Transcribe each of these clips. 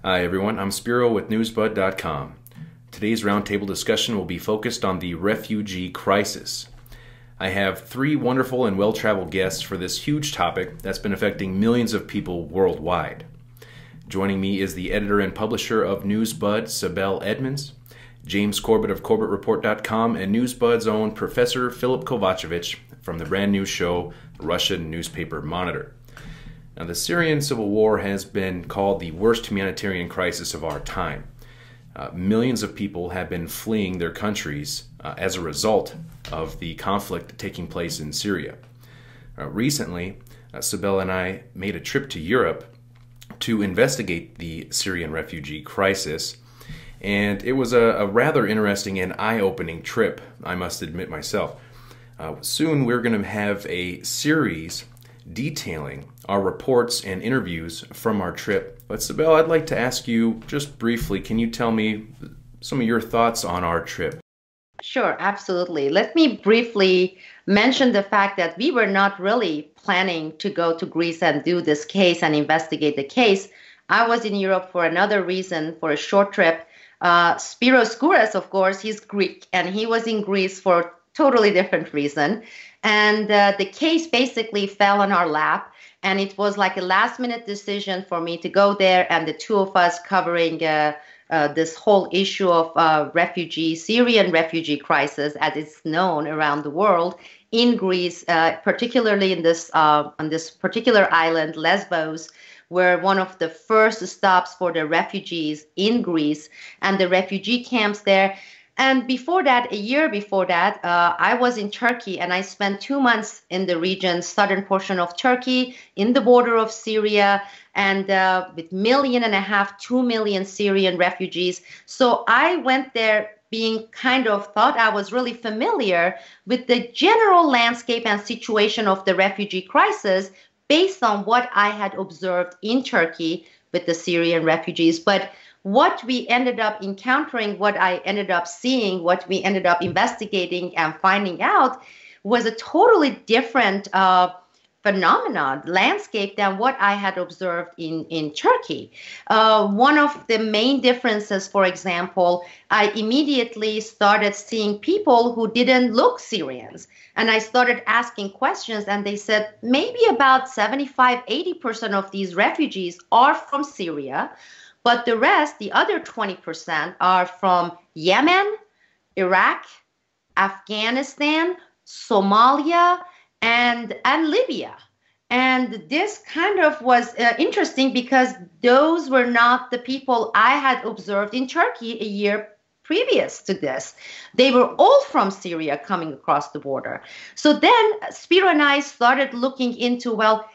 Hi everyone, I'm Spiro with NewsBud.com. Today's roundtable discussion will be focused on the refugee crisis. I have three wonderful and well-traveled guests for this huge topic that's been affecting millions of people worldwide. Joining me is the editor and publisher of NewsBud, Sibel Edmonds, James Corbett of CorbettReport.com, and NewsBud's own Professor Philip Kovacevic from the brand new show, Russian Newspaper Monitor. Now, the Syrian civil war has been called the worst humanitarian crisis of our time. Millions of people have been fleeing their countries as a result of the conflict taking place in Syria. Recently, Sibel and I made a trip to Europe to investigate the Syrian refugee crisis, and it was a rather interesting and eye-opening trip, I must admit myself. Soon we're going to have a series detailing our reports and interviews from our trip. But Sibel, I'd like to ask you just briefly, can you tell me some of your thoughts on our trip? Sure, absolutely. Let me briefly mention the fact that we were not really planning to go to Greece and do this case and investigate the case. I was in Europe for another reason, for a short trip. Spiros Skouras, of course, he's Greek, and he was in Greece for a totally different reason. And the case basically fell on our lap, and it was like a last-minute decision for me to go there, and the two of us covering this whole issue of Syrian refugee crisis, as it's known around the world, in Greece, particularly in this on this particular island, Lesbos, where one of the first stops for the refugees in Greece and the refugee camps there. And before that, a year before that, I was in Turkey, and I spent 2 months in the region, southern portion of Turkey, in the border of Syria, and with 1.5 million, 2 million Syrian refugees. So I went there being thought I was really familiar with the general landscape and situation of the refugee crisis based on what I had observed in Turkey with the Syrian refugees. But what we ended up encountering, what I ended up seeing, what we ended up investigating and finding out was a totally different phenomenon, landscape than what I had observed in Turkey. One of the main differences, for example, I immediately started seeing people who didn't look Syrians. And I started asking questions, and they said maybe about 75–80% of these refugees are from Syria. But the rest, the other 20%, are from Yemen, Iraq, Afghanistan, Somalia, and Libya. And this was interesting because those were not the people I had observed in Turkey a year previous to this. They were all from Syria coming across the border. So then Spiro and I started looking into,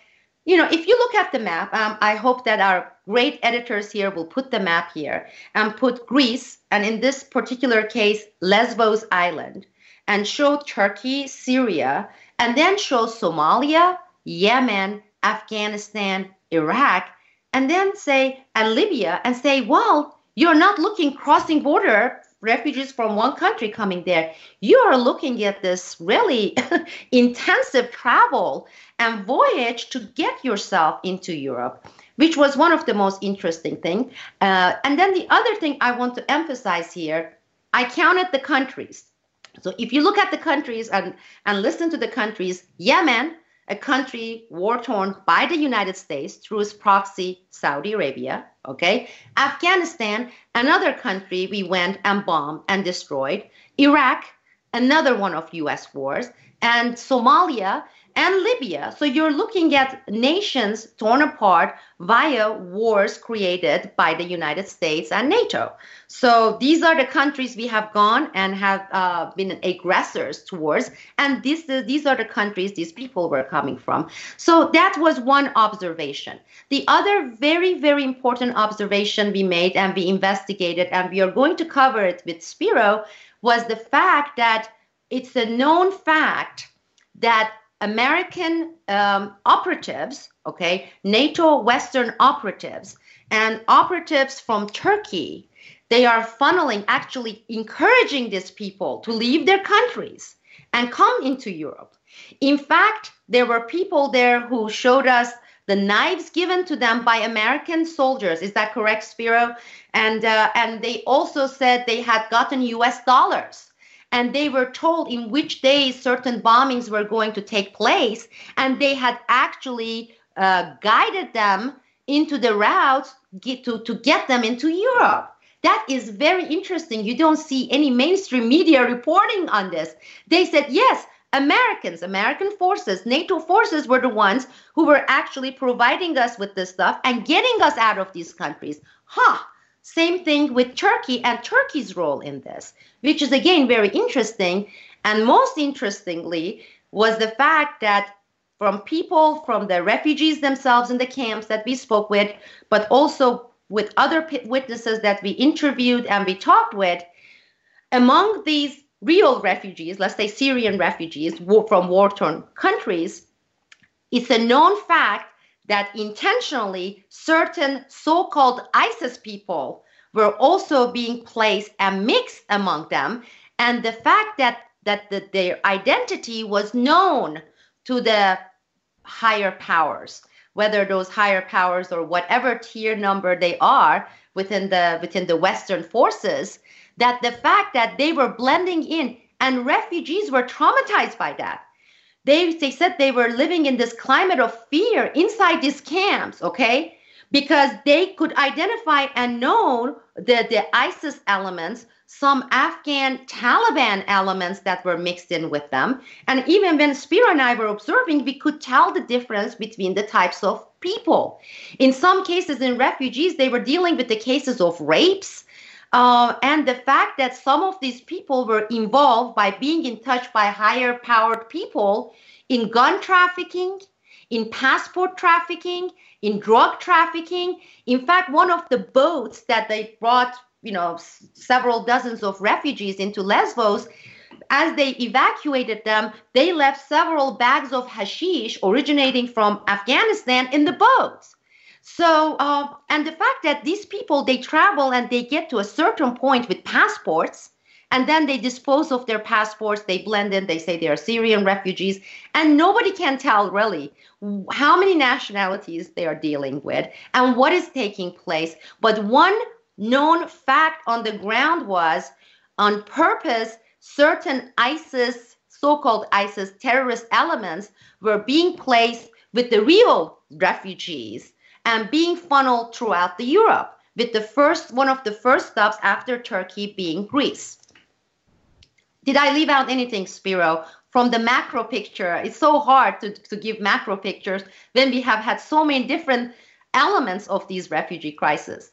if you look at the map, I hope that our great editors here will put the map here and put Greece, and in this particular case, Lesbos Island, and show Turkey, Syria, and then show Somalia, Yemen, Afghanistan, Iraq, and then and Libya, and say, well, you're not looking crossing border refugees from one country coming there. You are looking at this really intensive travel and voyage to get yourself into Europe, which was one of the most interesting things. And then the other thing I want to emphasize here, I counted the countries. So if you look at the countries and listen to the countries, Yemen, a country war-torn by the United States through its proxy, Saudi Arabia, okay? Afghanistan, another country we went and bombed and destroyed. Iraq, another one of U.S. wars. And Somalia and Libya. So you're looking at nations torn apart via wars created by the United States and NATO. So these are the countries we have gone and have been aggressors towards. And these are the countries these people were coming from. So that was one observation. The other very, very important observation we made and we investigated, and we are going to cover it with Spiro, was the fact that it's a known fact that American operatives, NATO Western operatives, and operatives from Turkey, they are funneling, actually encouraging these people to leave their countries and come into Europe. In fact, there were people there who showed us the knives given to them by American soldiers. Is that correct, Spiro? And they also said they had gotten US dollars. And they were told in which days certain bombings were going to take place. And they had actually guided them into the routes to get them into Europe. That is very interesting. You don't see any mainstream media reporting on this. They said, yes, American forces, NATO forces were the ones who were actually providing us with this stuff and getting us out of these countries. Same thing with Turkey and Turkey's role in this, which is again very interesting. And most interestingly was the fact that from people, from the refugees themselves in the camps that we spoke with, but also with other witnesses that we interviewed and we talked with, among these real refugees, let's say Syrian refugees from war-torn countries, it's a known fact that intentionally certain so-called ISIS people were also being placed and mixed among them. And the fact that their identity was known to the higher powers, whether those higher powers or whatever tier number they are within the Western forces, that the fact that they were blending in and refugees were traumatized by that. They said they were living in this climate of fear inside these camps, okay? Because they could identify and know the ISIS elements, some Afghan Taliban elements that were mixed in with them. And even when Spiro and I were observing, we could tell the difference between the types of people. In some cases, in refugees, they were dealing with the cases of rapes, and the fact that some of these people were involved by being in touch by higher powered people in gun trafficking, in passport trafficking, in drug trafficking. In fact, one of the boats that they brought, several dozens of refugees into Lesbos, as they evacuated them, they left several bags of hashish originating from Afghanistan in the boats. So, and the fact that these people, they travel and they get to a certain point with passports, and then they dispose of their passports, they blend in, they say they are Syrian refugees, and nobody can tell really how many nationalities they are dealing with and what is taking place. But one known fact on the ground was, on purpose, certain ISIS, so-called ISIS terrorist elements were being placed with the real refugees and being funneled throughout the Europe, with one of the first stops after Turkey being Greece. Did I leave out anything, Spiro? From the macro picture, it's so hard to give macro pictures when we have had so many different elements of these refugee crises.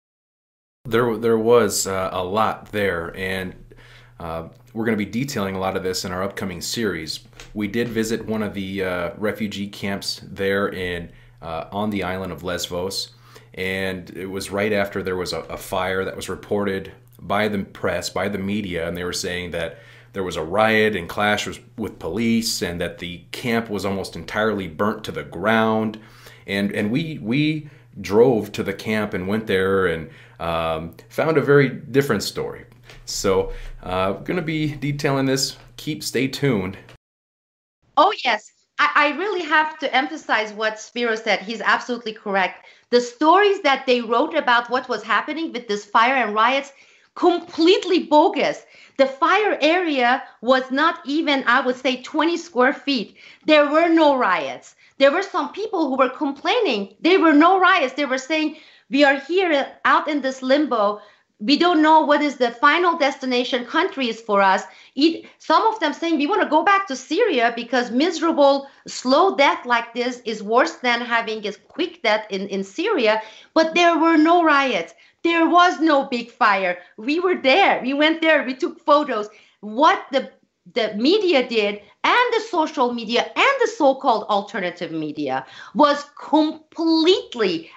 There was a lot there, and we're going to be detailing a lot of this in our upcoming series. We did visit one of the refugee camps there on the island of Lesbos, and it was right after there was a fire that was reported by the press, by the media, and they were saying that there was a riot and clash with police, and that the camp was almost entirely burnt to the ground. And we drove to the camp and went there and found a very different story. So going to be detailing this. Stay tuned. Oh, yes. I really have to emphasize what Spiro said. He's absolutely correct. The stories that they wrote about what was happening with this fire and riots, completely bogus. The fire area was not even, I would say, 20 square feet. There were no riots. There were some people who were complaining. There were no riots. They were saying, we are here out in this limbo. We don't know what is the final destination countries for us. Some of them saying we want to go back to Syria because miserable, slow death like this is worse than having a quick death in Syria. But there were no riots. There was no big fire. We were there. We went there. We took photos. What the media did, and the social media and the so-called alternative media, was completely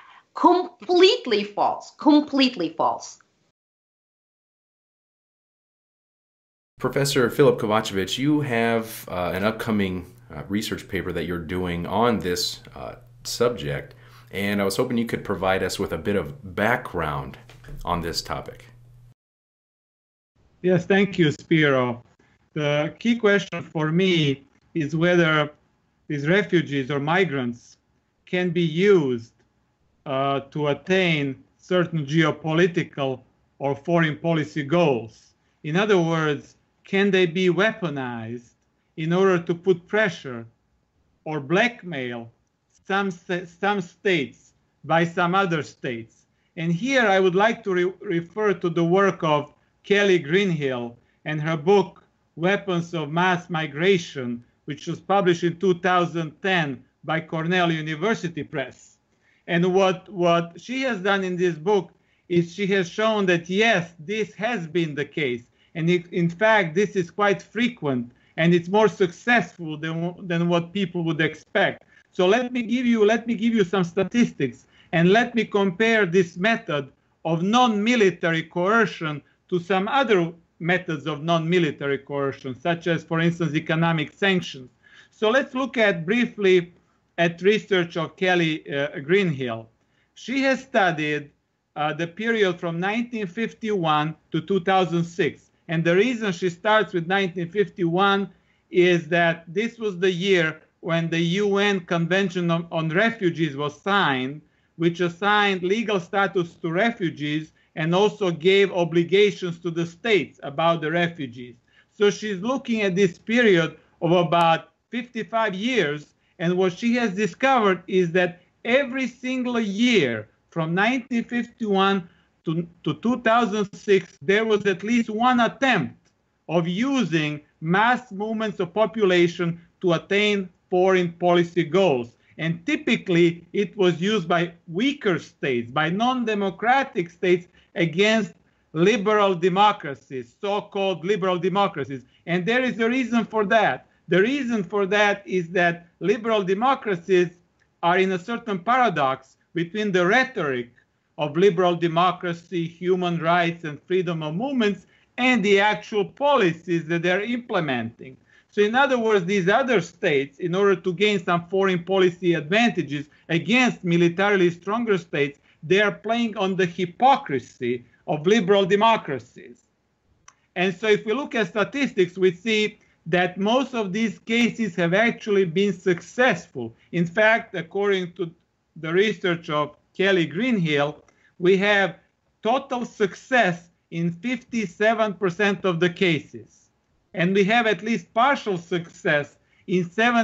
false. Completely false. Professor Filip Kovacevic, you have an upcoming research paper that you're doing on this subject, and I was hoping you could provide us with a bit of background on this topic. Yes, thank you, Spiro. The key question for me is whether these refugees or migrants can be used to attain certain geopolitical or foreign policy goals. In other words, can they be weaponized in order to put pressure or blackmail some states by some other states? And here I would like to refer to the work of Kelly Greenhill and her book, Weapons of Mass Migration, which was published in 2010 by Cornell University Press. And what she has done in this book is she has shown that, yes, this has been the case. And in fact, this is quite frequent, and it's more successful than what people would expect. So let me give you some statistics, and let me compare this method of non-military coercion to some other methods of non-military coercion, such as, for instance, economic sanctions. So let's look briefly at research of Kelly Greenhill. She has studied the period from 1951 to 2006. And the reason she starts with 1951 is that this was the year when the UN Convention on Refugees was signed, which assigned legal status to refugees and also gave obligations to the states about the refugees. So she's looking at this period of about 55 years, and what she has discovered is that every single year from 1951 to 2006, there was at least one attempt of using mass movements of population to attain foreign policy goals. And typically, it was used by weaker states, by non-democratic states against liberal democracies, so-called liberal democracies. And there is a reason for that. The reason for that is that liberal democracies are in a certain paradox between the rhetoric of liberal democracy, human rights, and freedom of movements, and the actual policies that they're implementing. So in other words, these other states, in order to gain some foreign policy advantages against militarily stronger states, they are playing on the hypocrisy of liberal democracies. And so if we look at statistics, we see that most of these cases have actually been successful. In fact, according to the research of Kelly Greenhill, we have total success in 57% of the cases. And we have at least partial success in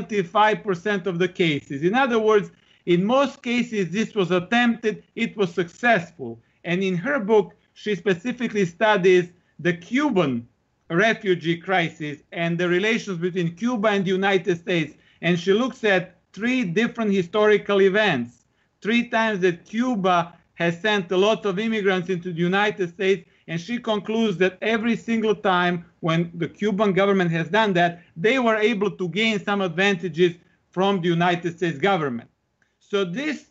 75% of the cases. In other words, in most cases, this was attempted, it was successful. And in her book, she specifically studies the Cuban refugee crisis and the relations between Cuba and the United States. And she looks at 3 different historical events. 3 times that Cuba has sent a lot of immigrants into the United States, and she concludes that every single time when the Cuban government has done that, they were able to gain some advantages from the United States government. So this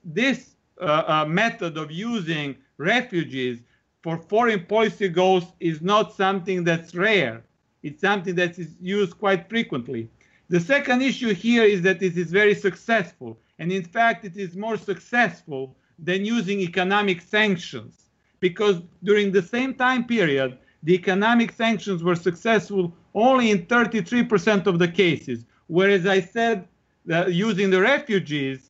method of using refugees for foreign policy goals is not something that's rare. It's something that is used quite frequently. The second issue here is that it is very successful. And in fact, it is more successful than using economic sanctions, because during the same time period, the economic sanctions were successful only in 33% of the cases, whereas I said that using the refugees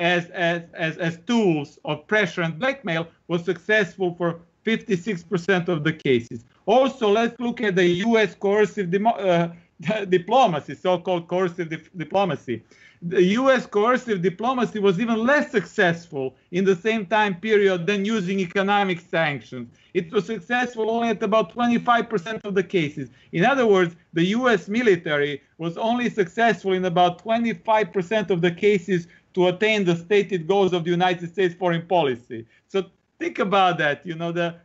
as tools of pressure and blackmail was successful for 56% of the cases. Also, let's look at the U.S. coercive diplomacy, so-called coercive diplomacy. The U.S. coercive diplomacy was even less successful in the same time period than using economic sanctions. It was successful only at about 25% of the cases. In other words, the U.S. military was only successful in about 25% of the cases to attain the stated goals of the United States foreign policy. So think about that. You know, the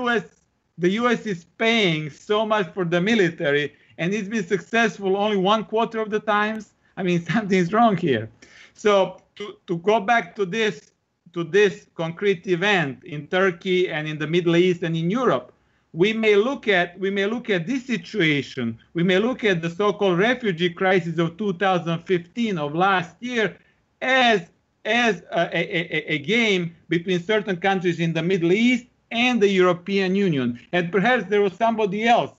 U.S. is paying so much for the military, and it's been successful only 1/4 of the times. I mean, something's wrong here. So to go back to this concrete event in Turkey and in the Middle East and in Europe, we may look at this situation. We may look at the so-called refugee crisis of 2015 of last year as a game between certain countries in the Middle East and the European Union. And perhaps there was somebody else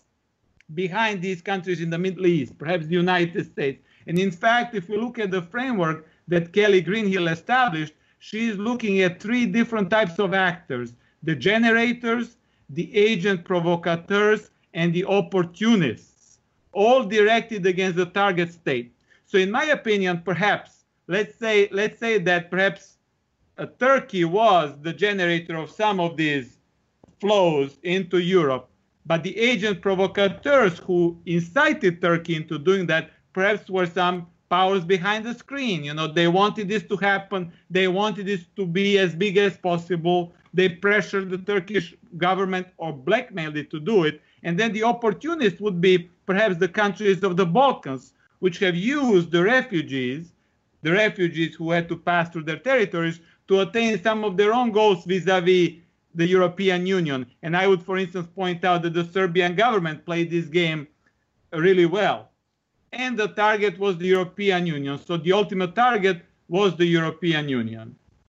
behind these countries in the Middle East, perhaps the United States. And in fact, if we look at the framework, that Kelly Greenhill established, she's looking at three different types of actors: the generators, the agent provocateurs, and the opportunists, all directed against the target state. So in my opinion, perhaps, let's say that perhaps Turkey was the generator of some of these flows into Europe, but the agent provocateurs who incited Turkey into doing that perhaps were some powers behind the screen. You know, they wanted this to happen. They wanted this to be as big as possible. They pressured the Turkish government or blackmailed it to do it. And then the opportunists would be perhaps the countries of the Balkans, which have used the refugees who had to pass through their territories to attain some of their own goals vis-a-vis the European Union. And I would, for instance, point out that the Serbian government played this game really well. And the target was the European Union. So the ultimate target was the European Union.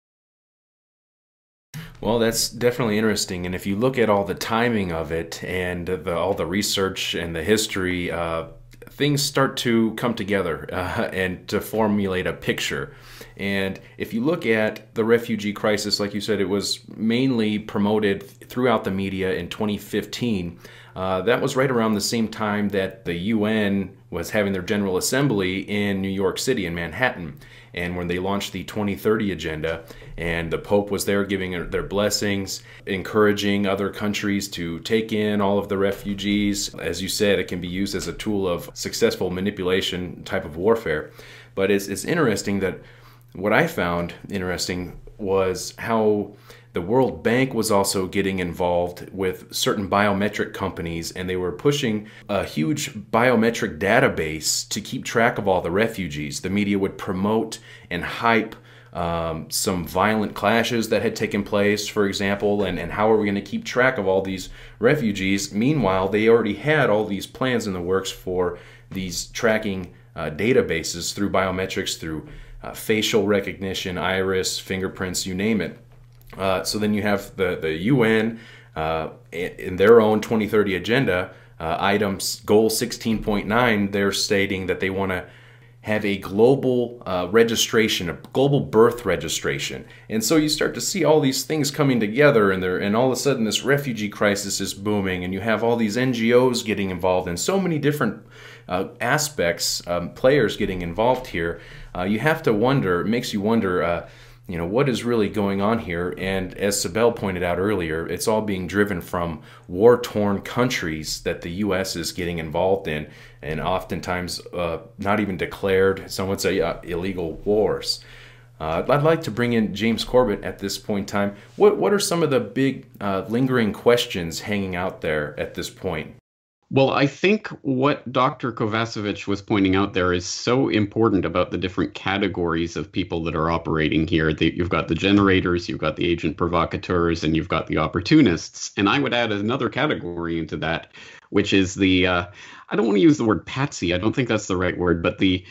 Well, that's definitely interesting. And if you look at all the timing of it and all the research and the history, things start to come together and to formulate a picture. And if you look at the refugee crisis, like you said, it was mainly promoted throughout the media in 2015. That was right around the same time that the UN was having their General Assembly in New York City, in Manhattan. And when they launched the 2030 Agenda, and the Pope was there giving their blessings, encouraging other countries to take in all of the refugees. As you said, it can be used as a tool of successful manipulation type of warfare. But it's interesting that what I found interesting was how the World Bank was also getting involved with certain biometric companies, and they were pushing a huge biometric database to keep track of all the refugees. The media would promote and hype some violent clashes that had taken place, for example, and how are we going to keep track of all these refugees? Meanwhile, they already had all these plans in the works for these tracking databases through biometrics, through facial recognition, iris, fingerprints, you name it. So then you have the UN in their own 2030 agenda, items, goal 16.9, they're stating that they want to have a global registration, a global birth registration. And so you start to see all these things coming together, and all of a sudden this refugee crisis is booming, and you have all these NGOs getting involved, and so many different aspects, players getting involved here. You have to wonder, it makes you wonder, what is really going on here? And as Sibel pointed out earlier, it's all being driven from war-torn countries that the U.S. is getting involved in, and oftentimes not even declared, some would say, illegal wars. I'd like to bring in James Corbett at this point in time. What are some of the big lingering questions hanging out there at this point? Well, I think what Dr. Kovacevic was pointing out there is so important about the different categories of people that are operating here. You've got the generators, you've got the agent provocateurs, and you've got the opportunists. And I would add another category into that, which is the I don't want to use the word patsy. I don't think that's the right word, but the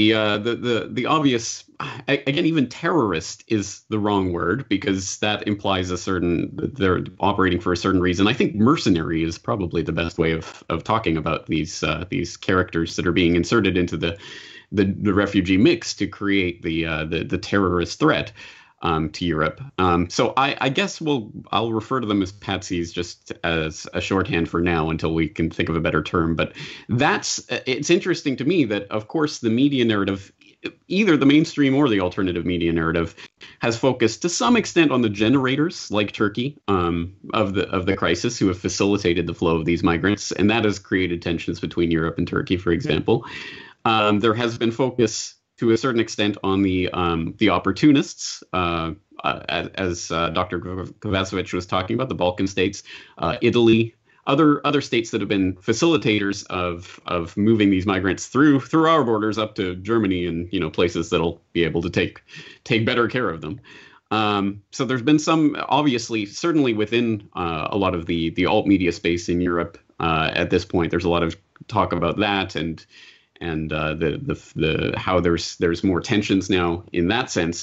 obvious, again, even terrorist is the wrong word, because that implies they're operating for a certain reason. I think mercenary is probably the best way of talking about these characters that are being inserted into the refugee mix to create the terrorist threat to Europe. So I guess I'll refer to them as patsies just as a shorthand for now until we can think of a better term. But it's interesting to me that, of course, the media narrative, either the mainstream or the alternative media narrative, has focused to some extent on the generators, like Turkey, of the crisis, who have facilitated the flow of these migrants, and that has created tensions between Europe and Turkey, for example. There has been focus to a certain extent on the opportunists, as Dr. Kovacevic was talking about, the Balkan states, Italy, other states that have been facilitators of moving these migrants through our borders up to Germany and places that'll be able to take better care of them. So there's been some, obviously, certainly within a lot of the alt media space in Europe at this point. There's a lot of talk about that and the how there's more tensions now in that sense.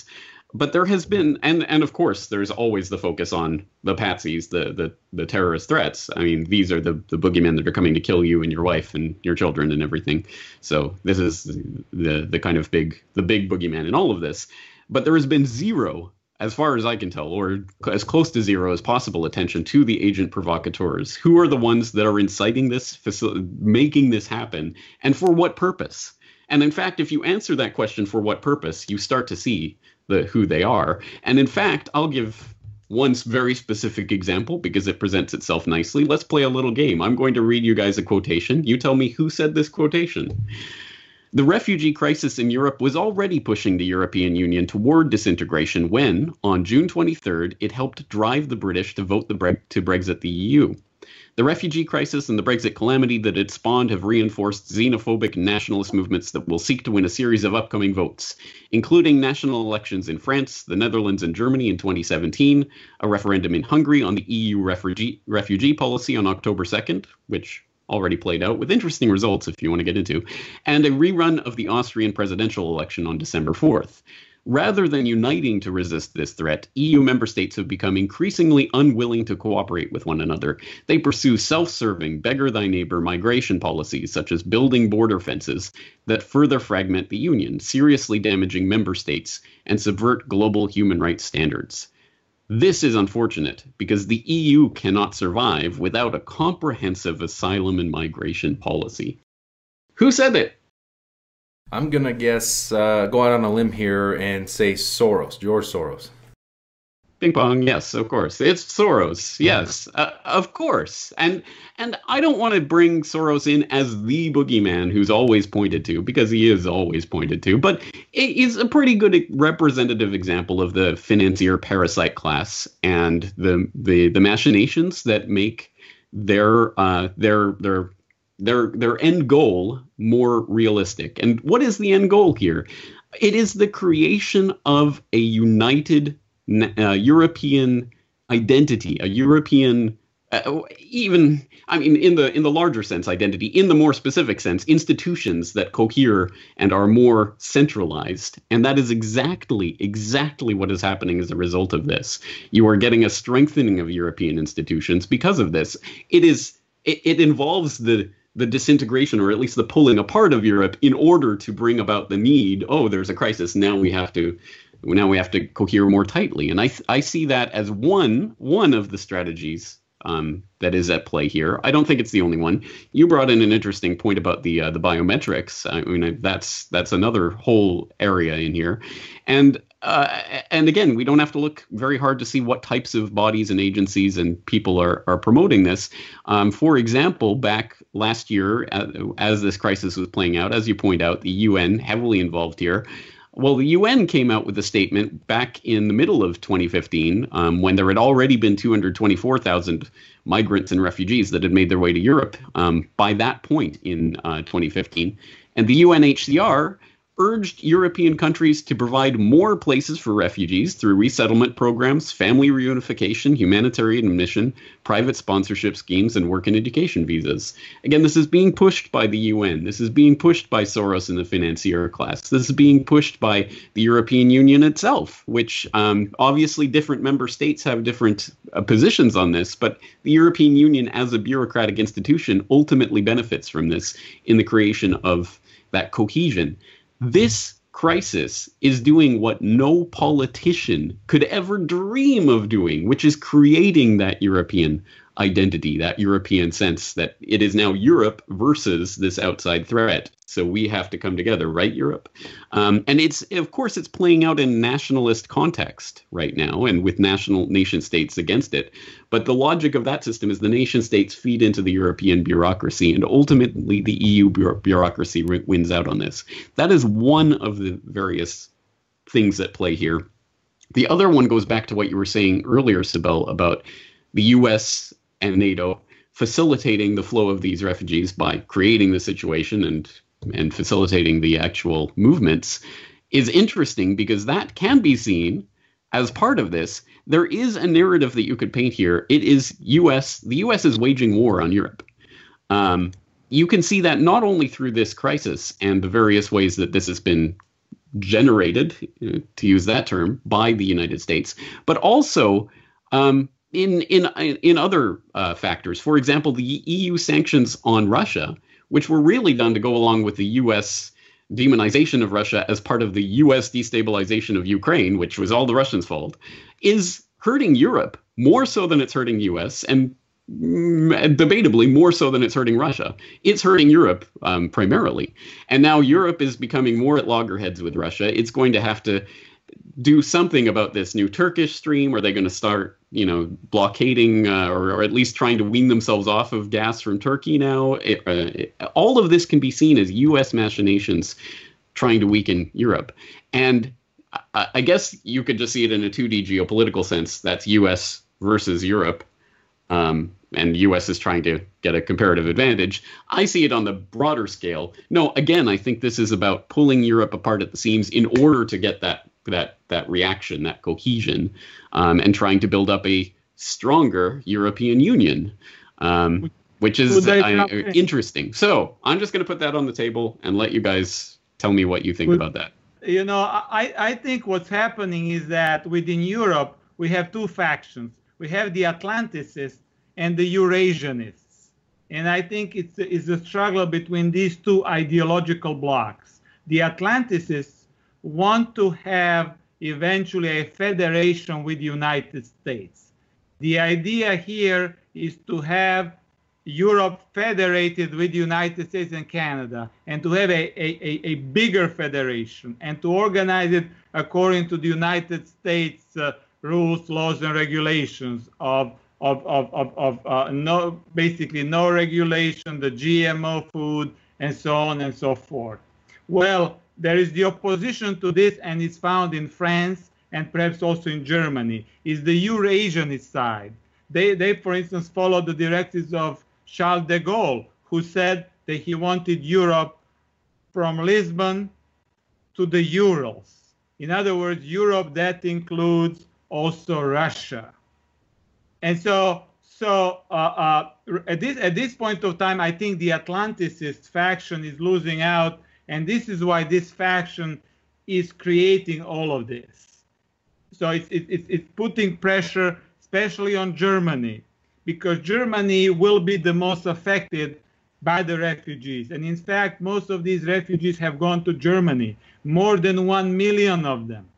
But there has been, and of course, there's always the focus on the patsies, the terrorist threats. I mean, these are the boogeymen that are coming to kill you and your wife and your children and everything. So this is the kind of big boogeyman in all of this. But there has been zero, as far as I can tell, or as close to zero as possible, attention to the agent provocateurs. Who are the ones that are inciting this, making this happen, and for what purpose? And in fact, if you answer that question, for what purpose, you start to see who they are. And in fact, I'll give one very specific example because it presents itself nicely. Let's play a little game. I'm going to read you guys a quotation. You tell me who said this quotation. The refugee crisis in Europe was already pushing the European Union toward disintegration when, on June 23rd, it helped drive the British to vote to Brexit the EU. The refugee crisis and the Brexit calamity that it spawned have reinforced xenophobic nationalist movements that will seek to win a series of upcoming votes, including national elections in France, the Netherlands, and Germany in 2017, a referendum in Hungary on the EU refugee policy on October 2nd, which already played out with interesting results if you want to get into, and a rerun of the Austrian presidential election on December 4th. Rather than uniting to resist this threat, EU member states have become increasingly unwilling to cooperate with one another. They pursue self-serving, beggar-thy-neighbor migration policies, such as building border fences, that further fragment the Union, seriously damaging member states, and subvert global human rights standards. This is unfortunate, because the EU cannot survive without a comprehensive asylum and migration policy. Who said it? I'm going to guess, go out on a limb here and say Soros, George Soros. Ping pong, yes, of course. It's Soros, yes, of course. And I don't want to bring Soros in as the boogeyman who's always pointed to, because he is always pointed to, but he's a pretty good representative example of the financier parasite class and the machinations that make their end goal more realistic. And what is the end goal here? It is the creation of a united European identity, a European, in the larger sense, identity. In the more specific sense, institutions that cohere and are more centralized. And that is exactly what is happening as a result of this. You are getting a strengthening of European institutions because of this. It involves the disintegration, or at least the pulling apart of Europe, in order to bring about the need. Oh, there's a crisis. Now we have to cohere more tightly. And I see that as one of the strategies that is at play here. I don't think it's the only one. You brought in an interesting point about the biometrics. I mean, that's another whole area in here. And again, we don't have to look very hard to see what types of bodies and agencies and people are promoting this. For example, back last year, as this crisis was playing out, as you point out, the UN heavily involved here. Well, the UN came out with a statement back in the middle of 2015, when there had already been 224,000 migrants and refugees that had made their way to Europe by that point in 2015. And the UNHCR urged European countries to provide more places for refugees through resettlement programs, family reunification, humanitarian admission, private sponsorship schemes, and work and education visas. Again, this is being pushed by the UN. This is being pushed by Soros and the financier class. This is being pushed by the European Union itself, which obviously different member states have different positions on this, but the European Union as a bureaucratic institution ultimately benefits from this in the creation of that cohesion. This crisis is doing what no politician could ever dream of doing, which is creating that European identity, that European sense that it is now Europe versus this outside threat. So we have to come together, right, Europe? And of course, it's playing out in nationalist context right now and with nation states against it. But the logic of that system is the nation states feed into the European bureaucracy, and ultimately the EU bureaucracy wins out on this. That is one of the various things at play here. The other one goes back to what you were saying earlier, Sibel, about the US and NATO facilitating the flow of these refugees by creating the situation and facilitating the actual movements is interesting, because that can be seen as part of this. There is a narrative that you could paint here. It is the US is waging war on Europe. You can see that not only through this crisis and the various ways that this has been generated, to use that term, by the United States, but also in other factors. For example, the EU sanctions on Russia, which were really done to go along with the U.S. demonization of Russia as part of the U.S. destabilization of Ukraine, which was all the Russians' fault, is hurting Europe more so than it's hurting U.S. and debatably more so than it's hurting Russia. It's hurting Europe primarily. And now Europe is becoming more at loggerheads with Russia. It's going to have to do something about this new Turkish stream. Are they going to start, blockading or at least trying to wean themselves off of gas from Turkey now? All of this can be seen as U.S. machinations trying to weaken Europe. And I guess you could just see it in a 2D geopolitical sense. That's U.S. versus Europe. And U.S. is trying to get a comparative advantage. I see it on the broader scale. No, again, I think this is about pulling Europe apart at the seams in order to get that reaction, that cohesion, and trying to build up a stronger European Union, which is interesting. So I'm just going to put that on the table and let you guys tell me what you think about that. I think what's happening is that within Europe, we have two factions. We have the Atlanticists and the Eurasianists. And I think it's a struggle between these two ideological blocks. The Atlanticists want to have eventually a federation with the United States. The idea here is to have Europe federated with the United States and Canada, and to have a bigger federation, and to organize it according to the United States rules, laws, and regulations of basically no regulation, the GMO food, and so on and so forth. Well, there is the opposition to this, and it's found in France and perhaps also in Germany, is the Eurasianist side. They, for instance, follow the directives of Charles de Gaulle, who said that he wanted Europe from Lisbon to the Urals. In other words, Europe that includes also Russia. And so at this point of time, I think the Atlanticist faction is losing out, and this is why this faction is creating all of this. So it's putting pressure, especially on Germany, because Germany will be the most affected by the refugees. And in fact, most of these refugees have gone to Germany, more than 1 million of them.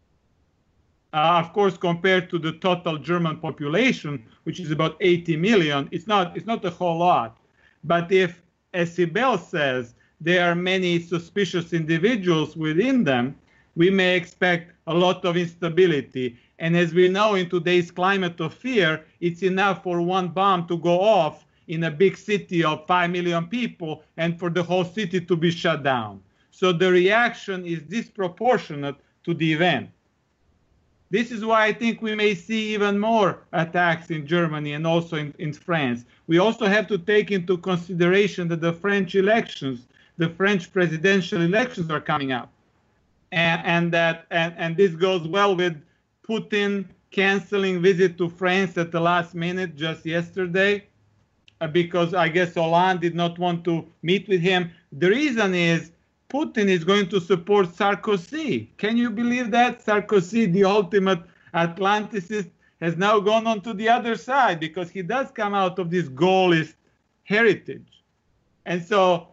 Of course, compared to the total German population, which is about 80 million, it's not a whole lot. But if, as Sibel says, there are many suspicious individuals within them, we may expect a lot of instability. And as we know, in today's climate of fear, it's enough for one bomb to go off in a big city of 5 million people and for the whole city to be shut down. So the reaction is disproportionate to the event. This is why I think we may see even more attacks in Germany and also in France. We also have to take into consideration that the French elections, the French presidential elections are coming up. And this goes well with Putin canceling visit to France at the last minute just yesterday, because I guess Hollande did not want to meet with him. The reason is Putin is going to support Sarkozy. Can you believe that? Sarkozy, the ultimate Atlanticist, has now gone on to the other side because he does come out of this Gaullist heritage. And so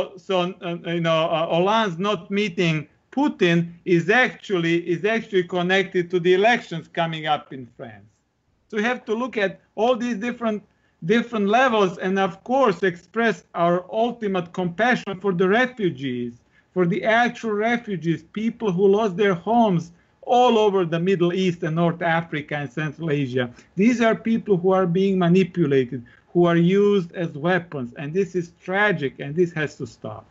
Hollande's not meeting Putin is actually connected to the elections coming up in France. So we have to look at all these different levels and, of course, express our ultimate compassion for the refugees, for the actual refugees, people who lost their homes all over the Middle East and North Africa and Central Asia. These are people who are being manipulated, who are used as weapons, and this is tragic, and this has to stop.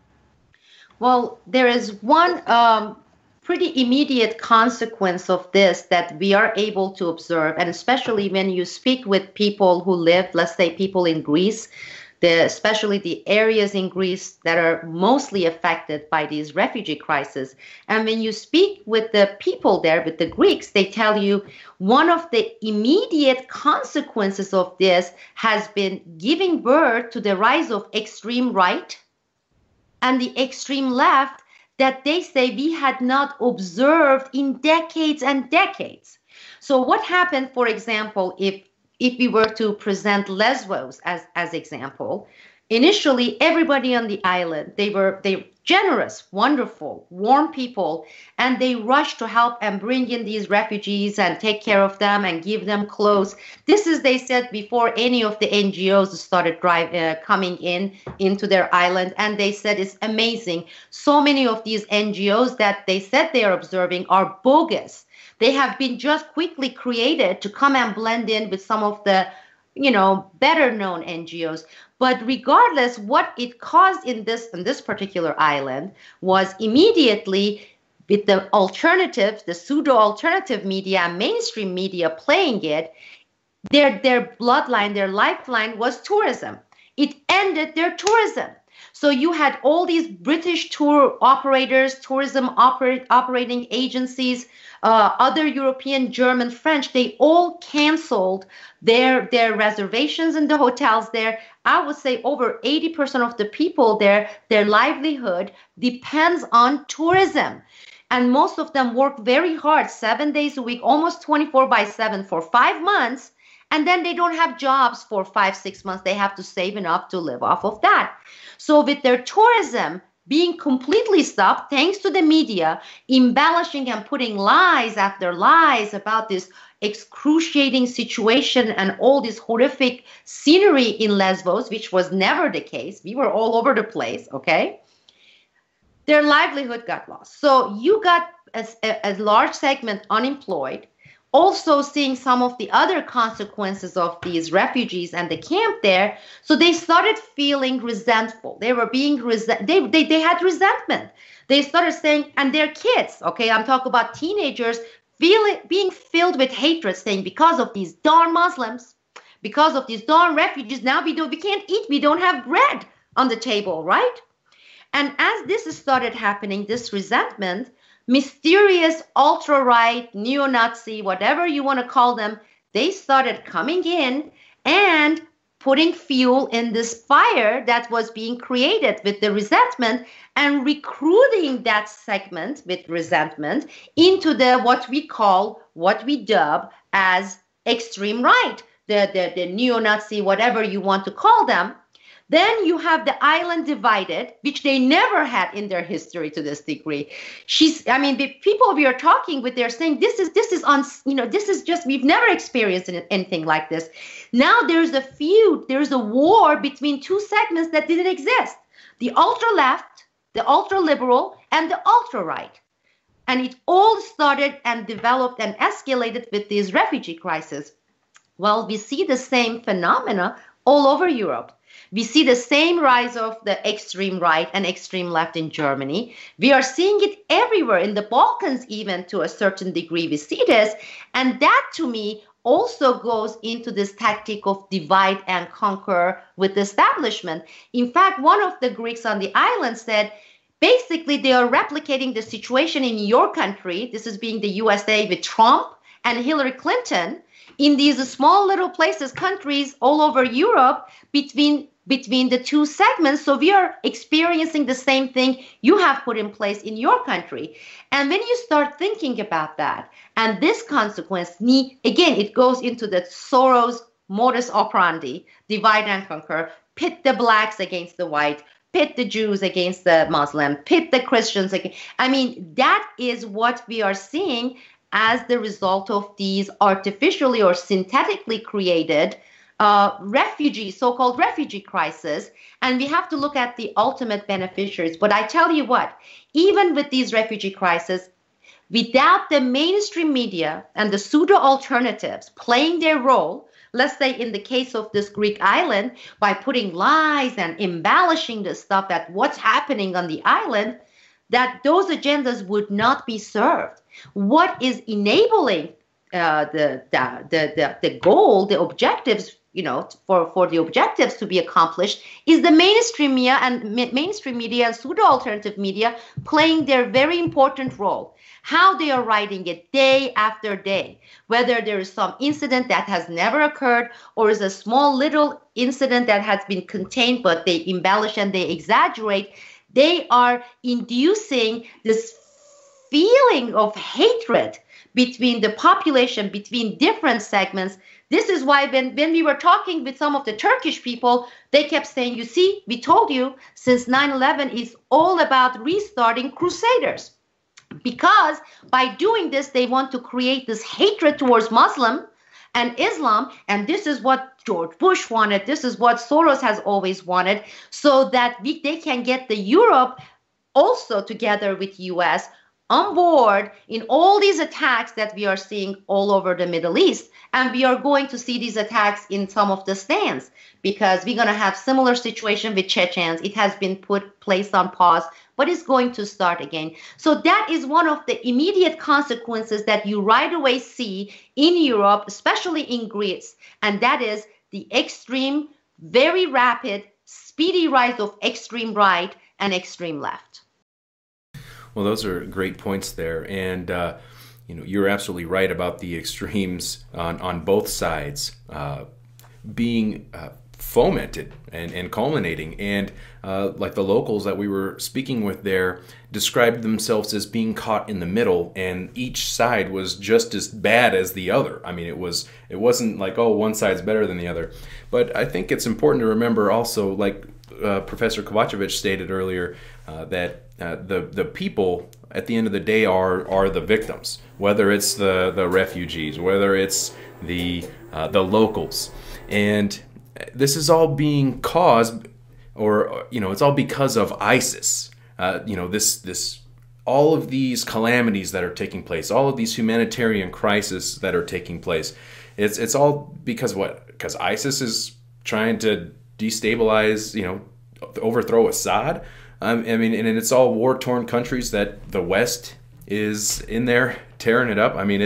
Well, there is one pretty immediate consequence of this that we are able to observe, and especially when you speak with people who live, let's say people in Greece, especially the areas in Greece that are mostly affected by these refugee crises. And when you speak with the people there, with the Greeks, they tell you one of the immediate consequences of this has been giving birth to the rise of extreme right and the extreme left that they say we had not observed in decades and decades. So what happened, for example, if we were to present Lesbos as example, initially everybody on the island, they were generous, wonderful, warm people, and they rushed to help and bring in these refugees and take care of them and give them clothes. This is, they said, before any of the NGOs started coming into their island, and they said it's amazing. So many of these NGOs that they said they are observing are bogus. They have been just quickly created to come and blend in with some of the, better known NGOs. But regardless, what it caused in this particular island was immediately with the alternatives, the pseudo-alternative media and mainstream media playing it, their bloodline, their lifeline was tourism. It ended their tourism. So you had all these British tour operators, tourism operating agencies, other European, German, French, they all canceled their reservations in the hotels there. I would say over 80% of the people there, their livelihood depends on tourism. And most of them work very hard, 7 days a week, almost 24/7 for 5 months. And then they don't have jobs for 5-6 months. They have to save enough to live off of that. So with their tourism being completely stopped, thanks to the media embellishing and putting lies after lies about this excruciating situation and all this horrific scenery in Lesbos, which was never the case. We were all over the place, okay? Their livelihood got lost. So you got a large segment unemployed. Also seeing some of the other consequences of these refugees and the camp there. So they started feeling resentful. They were being they had resentment. They started saying, and their kids, okay, I'm talking about teenagers, being filled with hatred, saying because of these darn Muslims, because of these darn refugees, now we can't eat, we don't have bread on the table, right? And as this started happening, this resentment, mysterious ultra-right, neo-Nazi, whatever you want to call them, they started coming in and putting fuel in this fire that was being created with the resentment and recruiting that segment with resentment into what we dub as extreme right, the neo-Nazi, whatever you want to call them. Then you have the island divided, which they never had in their history to this degree. The people we are talking with, they're saying this is just, we've never experienced anything like this. Now there's a feud, there's a war between two segments that didn't exist. The ultra left, the ultra liberal, and the ultra right. And it all started and developed and escalated with this refugee crisis. Well, we see the same phenomena all over Europe. We see the same rise of the extreme right and extreme left in Germany. We are seeing it everywhere, in the Balkans even to a certain degree we see this. And that to me also goes into this tactic of divide and conquer with the establishment. In fact, one of the Greeks on the island said, basically they are replicating the situation in your country, this is being the USA with Trump and Hillary Clinton, in these small little places, countries all over Europe between the two segments. So we are experiencing the same thing you have put in place in your country. And when you start thinking about that, and this consequence, again, it goes into the Soros modus operandi, divide and conquer, pit the blacks against the white, pit the Jews against the Muslim, pit the Christians against. That is what we are seeing as the result of these artificially or synthetically created so-called refugee crisis. And we have to look at the ultimate beneficiaries. But I tell you what, even with these refugee crises, without the mainstream media and the pseudo-alternatives playing their role, let's say in the case of this Greek island, by putting lies and embellishing the stuff at what's happening on the island, that those agendas would not be served. What is enabling the goal, the objectives, for the objectives to be accomplished, is the mainstream media and pseudo-alternative media playing their very important role. How they are writing it day after day, whether there is some incident that has never occurred or is a small little incident that has been contained, but they embellish and they exaggerate. They are inducing this feeling of hatred between the population, between different segments. This is why when we were talking with some of the Turkish people, they kept saying, you see, we told you since 9/11 is all about restarting crusaders. Because by doing this, they want to create this hatred towards Muslim and Islam. And this is what George Bush wanted. This is what Soros has always wanted, so that they can get the Europe also together with US on board in all these attacks that we are seeing all over the Middle East. And we are going to see these attacks in some of the stands, because we're going to have similar situation with Chechens. It has been placed on pause, but it's going to start again. So that is one of the immediate consequences that you right away see in Europe, especially in Greece. And that is the extreme, very rapid, speedy rise of extreme right and extreme left. Well, those are great points there, and you're absolutely right about the extremes on both sides being fomented and culminating. And like the locals that we were speaking with there described themselves as being caught in the middle, and each side was just as bad as the other. I mean, it wasn't like, oh, one side's better than the other. But I think it's important to remember also, like Professor Kovacevic stated earlier, that the people at the end of the day are the victims, whether it's the refugees, whether it's the locals, and this is all being caused, or it's all because of ISIS. This all of these calamities that are taking place, all of these humanitarian crises that are taking place, it's all because what? Because ISIS is trying to destabilize, overthrow Assad. I mean, and it's all war-torn countries that the West is in there tearing it up. I mean,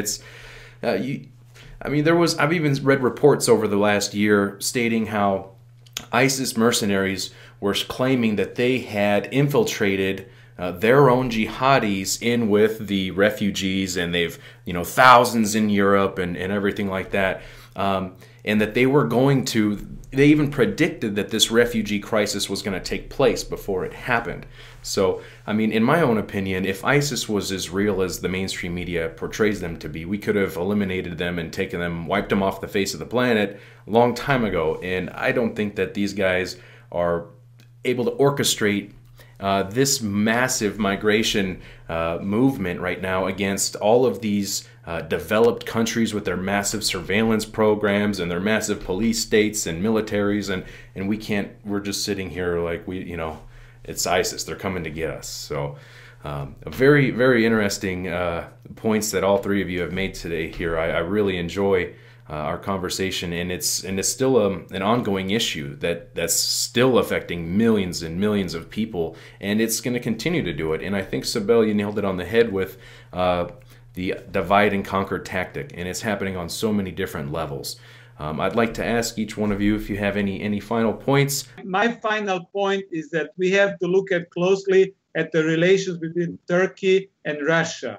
I've even read reports over the last year stating how ISIS mercenaries were claiming that they had infiltrated their own jihadis in with the refugees, and they've, thousands in Europe and everything like that. And that they even predicted that this refugee crisis was going to take place before it happened. So, I mean, in my own opinion, if ISIS was as real as the mainstream media portrays them to be, we could have eliminated them and wiped them off the face of the planet a long time ago. And I don't think that these guys are able to orchestrate this massive migration movement right now against all of these developed countries with their massive surveillance programs and their massive police states and militaries, and we're just sitting here like it's ISIS, they're coming to get us. So very, very interesting points that all three of you have made today here. I really enjoy our conversation, and it's still an ongoing issue that's still affecting millions and millions of people, and it's going to continue to do it. And I think, Sibel, you nailed it on the head with the divide and conquer tactic, and it's happening on so many different levels. I'd like to ask each one of you if you have any final points. My final point is that we have to look closely at the relations between Turkey and Russia.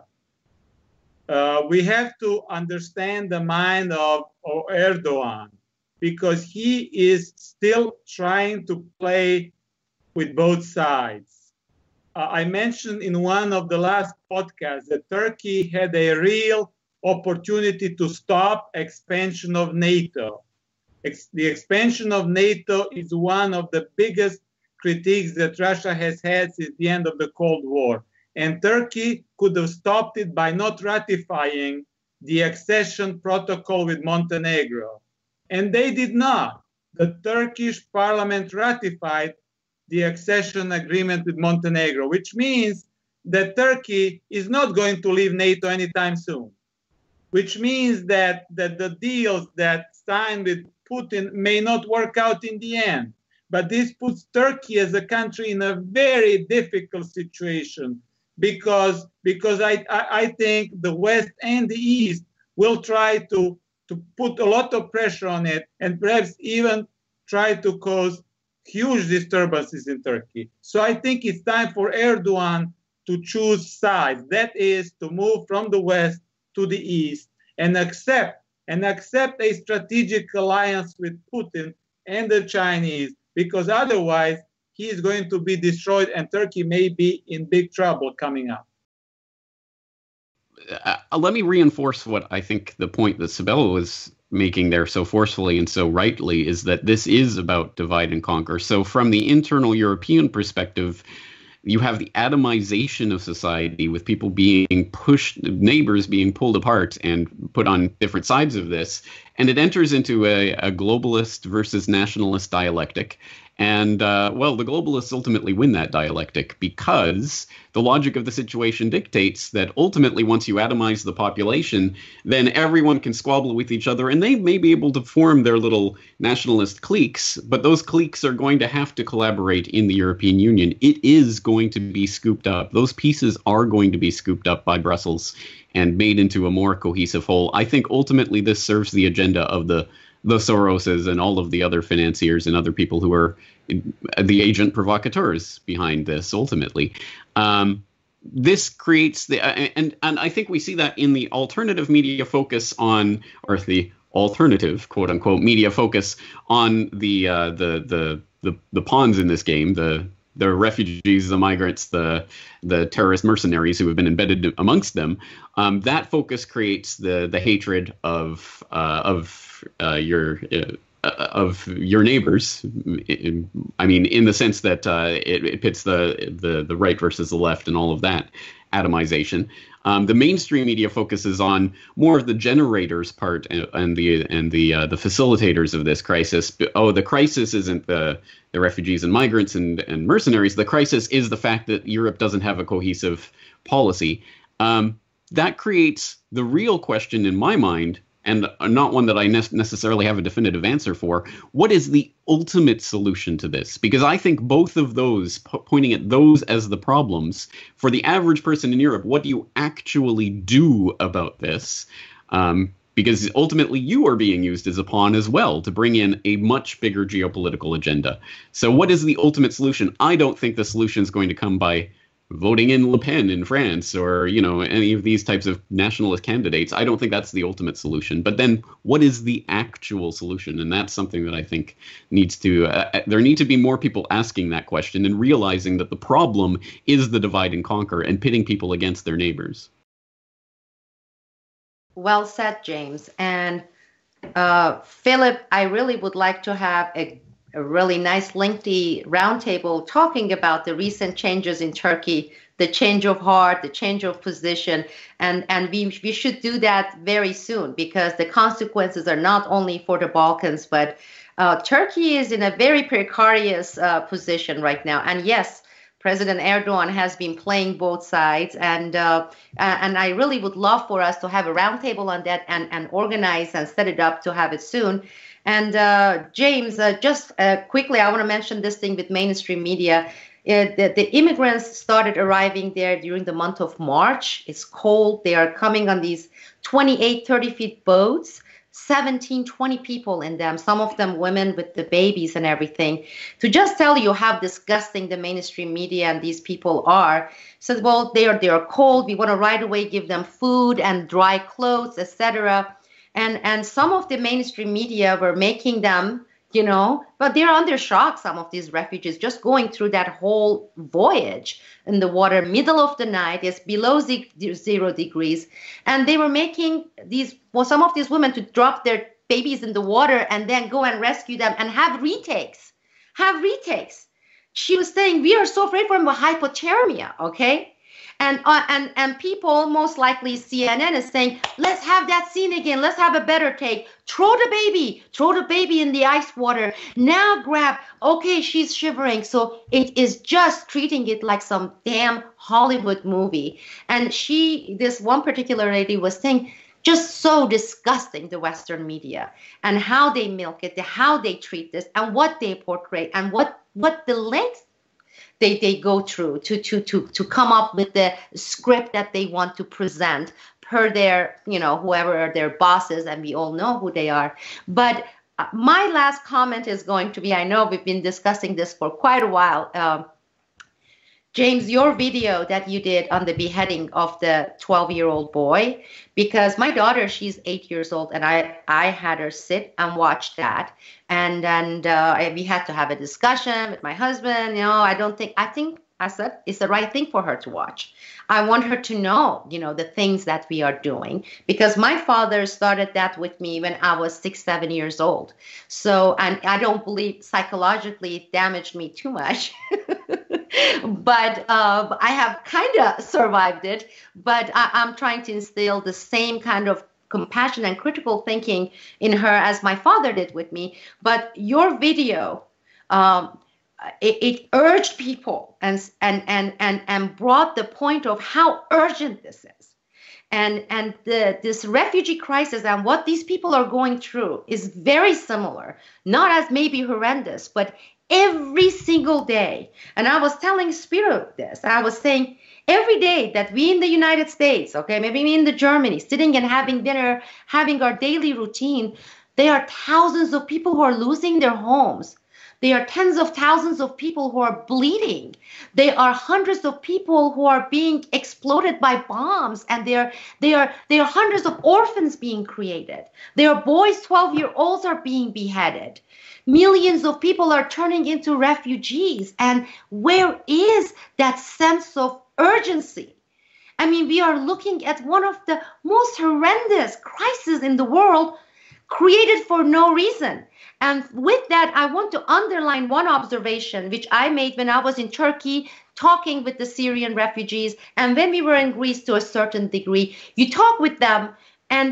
We have to understand the mind of Erdogan, because he is still trying to play with both sides. I mentioned in one of the last podcasts that Turkey had a real opportunity to stop expansion of NATO. The expansion of NATO is one of the biggest critiques that Russia has had since the end of the Cold War. And Turkey could have stopped it by not ratifying the accession protocol with Montenegro. And they did not. The Turkish parliament ratified the accession agreement with Montenegro, which means that Turkey is not going to leave NATO anytime soon, which means that the deals that signed with Putin may not work out in the end. But this puts Turkey as a country in a very difficult situation, because I think the West and the East will try to put a lot of pressure on it, and perhaps even try to cause huge disturbances in Turkey. So I think it's time for Erdogan to choose sides. That is, to move from the West to the East and accept a strategic alliance with Putin and the Chinese, because otherwise he is going to be destroyed and Turkey may be in big trouble coming up. Let me reinforce what I think the point that Sibel was making there so forcefully and so rightly is that this is about divide and conquer. So from the internal European perspective, you have the atomization of society with people being pushed, neighbors being pulled apart and put on different sides of this. And it enters into a globalist versus nationalist dialectic. And, well, the globalists ultimately win that dialectic because the logic of the situation dictates that ultimately once you atomize the population, then everyone can squabble with each other and they may be able to form their little nationalist cliques, but those cliques are going to have to collaborate in the European Union. It is going to be scooped up. Those pieces are going to be scooped up by Brussels and made into a more cohesive whole. I think ultimately this serves the agenda of the Soroses and all of the other financiers and other people who are the agent provocateurs behind this ultimately. This creates and I think we see that in the alternative media focus on, or the alternative quote unquote media focus on the pawns in this game, the refugees, the migrants, the terrorist mercenaries who have been embedded amongst them. That focus creates the hatred of your neighbors. I mean, in the sense that it pits the right versus the left and all of that atomization. The mainstream media focuses on more of the generators part and the facilitators of this crisis. Oh, the crisis isn't the refugees and migrants and mercenaries. The crisis is the fact that Europe doesn't have a cohesive policy. That creates the real question in my mind, and not one that I necessarily have a definitive answer for. What is the ultimate solution to this? Because I think both of those, pointing at those as the problems, for the average person in Europe, what do you actually do about this? Because ultimately you are being used as a pawn as well to bring in a much bigger geopolitical agenda. So what is the ultimate solution? I don't think the solution is going to come by voting in Le Pen in France or, any of these types of nationalist candidates. I don't think that's the ultimate solution. But then what is the actual solution? And that's something that I think needs to, there need to be more people asking that question and realizing that the problem is the divide and conquer and pitting people against their neighbors. Well said, James. And Philip, I really would like to have a really nice lengthy roundtable talking about the recent changes in Turkey, the change of heart, the change of position, and we should do that very soon because the consequences are not only for the Balkans, but Turkey is in a very precarious position right now. And yes, President Erdogan has been playing both sides, and I really would love for us to have a roundtable on that and organize and set it up to have it soon. And James, just quickly, I want to mention this thing with mainstream media. The immigrants started arriving there during the month of March. It's cold. They are coming on these 28, 30-feet boats, 17, 20 people in them, some of them women with the babies and everything. To just tell you how disgusting the mainstream media and these people are. Says, well, they are cold. We want to right away give them food and dry clothes, etc. And some of the mainstream media were making them, but they're under shock, some of these refugees, just going through that whole voyage in the water, middle of the night, it's below 0 degrees. And they were making some of these women to drop their babies in the water and then go and rescue them and have retakes. She was saying, we are so afraid from hypothermia, okay? And people, most likely CNN is saying, let's have that scene again. Let's have a better take. Throw the baby in the ice water. Now grab. Okay, she's shivering. So it is just treating it like some damn Hollywood movie. And this one particular lady was saying, just so disgusting, the Western media and how they milk it, how they treat this and what they portray and what the length they go through to come up with the script that they want to present per their, whoever are their bosses, and we all know who they are. But my last comment is going to be, I know we've been discussing this for quite a while. James, your video that you did on the beheading of the 12-year-old boy, because my daughter, she's 8 years old, and I had her sit and watch that, and we had to have a discussion with my husband. I said it's the right thing for her to watch. I want her to know, the things that we are doing, because my father started that with me when I was 6, 7 years old. So, and I don't believe psychologically it damaged me too much. But I have kind of survived it, but I'm trying to instill the same kind of compassion and critical thinking in her as my father did with me. But your video, it urged people and brought the point of how urgent this is. And this refugee crisis and what these people are going through is very similar, not as maybe horrendous, but every single day. And I was telling Spiro this. I was saying every day that we in the United States, okay, maybe we in the Germany, sitting and having dinner, having our daily routine, there are thousands of people who are losing their homes. There are tens of thousands of people who are bleeding. There are hundreds of people who are being exploded by bombs, and there are hundreds of orphans being created. There are boys, 12-year-olds are being beheaded. Millions of people are turning into refugees. And where is that sense of urgency? I mean, we are looking at one of the most horrendous crises in the world, created for no reason. And with that, I want to underline one observation which I made when I was in Turkey talking with the Syrian refugees, and when we were in Greece to a certain degree. You talk with them, and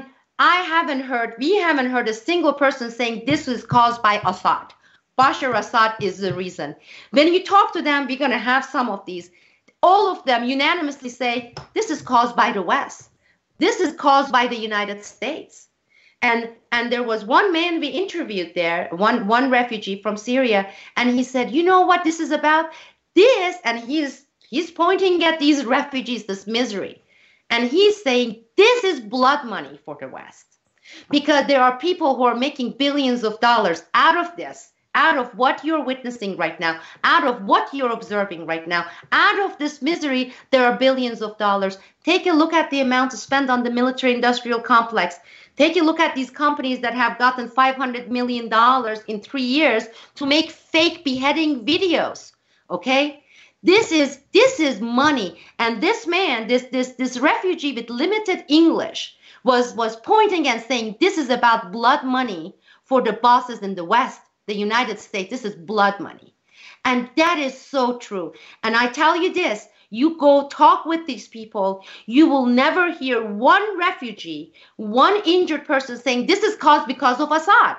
we haven't heard a single person saying this is caused by Assad. Bashar Assad is the reason. When you talk to them, we're going to have some of these. All of them unanimously say this is caused by the West. This is caused by the United States. And there was one man we interviewed there, one refugee from Syria, and he said, you know what this is about? This, and he's pointing at these refugees, this misery. And he's saying this is blood money for the West, because there are people who are making billions of dollars out of this, out of what you're witnessing right now, out of what you're observing right now, out of this misery. There are billions of dollars. Take a look at the amount spent on the military-industrial complex. Take a look at these companies that have gotten $500 million in 3 years to make fake beheading videos. Okay? This is money. And this man, this refugee with limited English was pointing and saying this is about blood money for the bosses in the West, the United States. This is blood money. And that is so true. And I tell you this, you go talk with these people, you will never hear one refugee, one injured person saying this is caused because of Assad.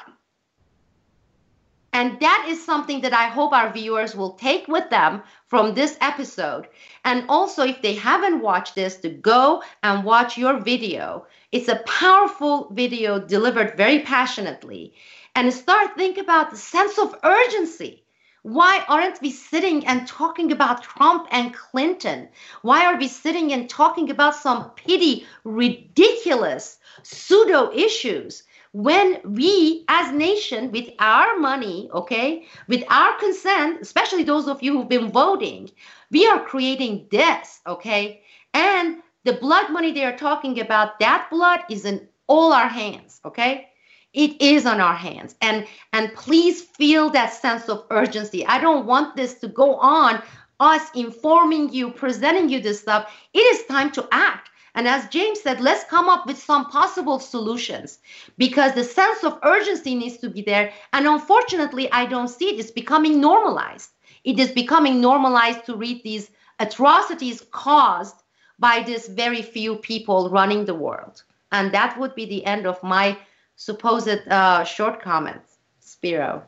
And that is something that I hope our viewers will take with them from this episode. And also, if they haven't watched this, to go and watch your video. It's a powerful video delivered very passionately. And think about the sense of urgency. Why aren't we sitting and talking about Trump and Clinton? Why are we sitting and talking about some petty, ridiculous pseudo issues, when we as nation, with our money, okay, with our consent, especially those of you who've been voting, we are creating this, okay? And the blood money they are talking about, that blood is in all our hands, okay? It is on our hands. And please feel that sense of urgency. I don't want this to go on, us informing you, presenting you this stuff. It is time to act. And as James said, let's come up with some possible solutions, because the sense of urgency needs to be there. And unfortunately, I don't see it. It's becoming normalized. It is becoming normalized to read these atrocities caused by this very few people running the world. And that would be the end of my supposed short comments. Spiro.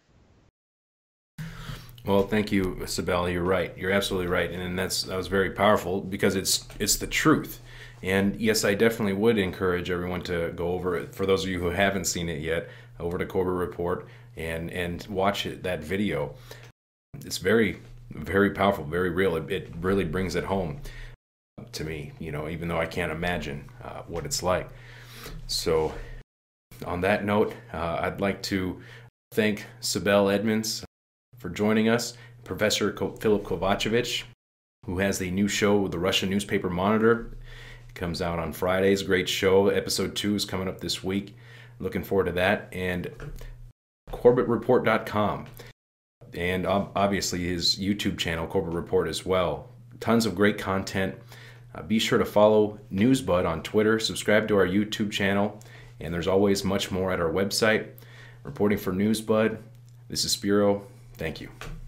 Well, thank you, Sibel. You're right. You're absolutely right. And that was very powerful, because it's the truth. And yes, I definitely would encourage everyone to go over it. For those of you who haven't seen it yet, over to Corbett Report and watch that video. It's very, very powerful, very real. It really brings it home to me, even though I can't imagine what it's like. So on that note, I'd like to thank Sibel Edmonds for joining us, Professor Filip Kovacevic, who has the new show, The Russian Newspaper Monitor. It comes out on Fridays. Great show. Episode 2 is coming up this week. Looking forward to that. And CorbettReport.com. And obviously his YouTube channel, Corbett Report, as well. Tons of great content. Be sure to follow NewsBud on Twitter. Subscribe to our YouTube channel. And there's always much more at our website. Reporting for NewsBud, this is Spiro. Thank you.